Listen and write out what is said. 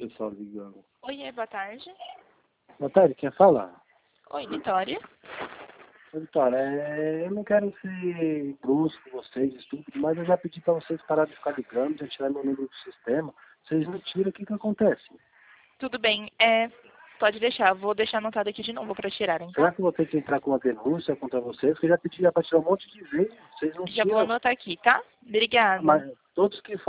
pessoal ligando. Oi, boa tarde. Boa tarde, quem fala? Oi, Vitória. Ô, Vitória, eu não quero ser brusco com vocês, estúpido, mas eu já pedi pra vocês parar de ficar ligando, já tirar meu número do sistema. Vocês não tiram, o que que acontece? Tudo bem, pode deixar. Vou deixar anotado aqui de novo para tirarem, Será tá? que eu vou ter que entrar com uma denúncia contra vocês? Porque eu já pedi já pra tirar um monte de vezes, vocês não Já vou tiram. anotar aqui, tá? Obrigada. Mas todos que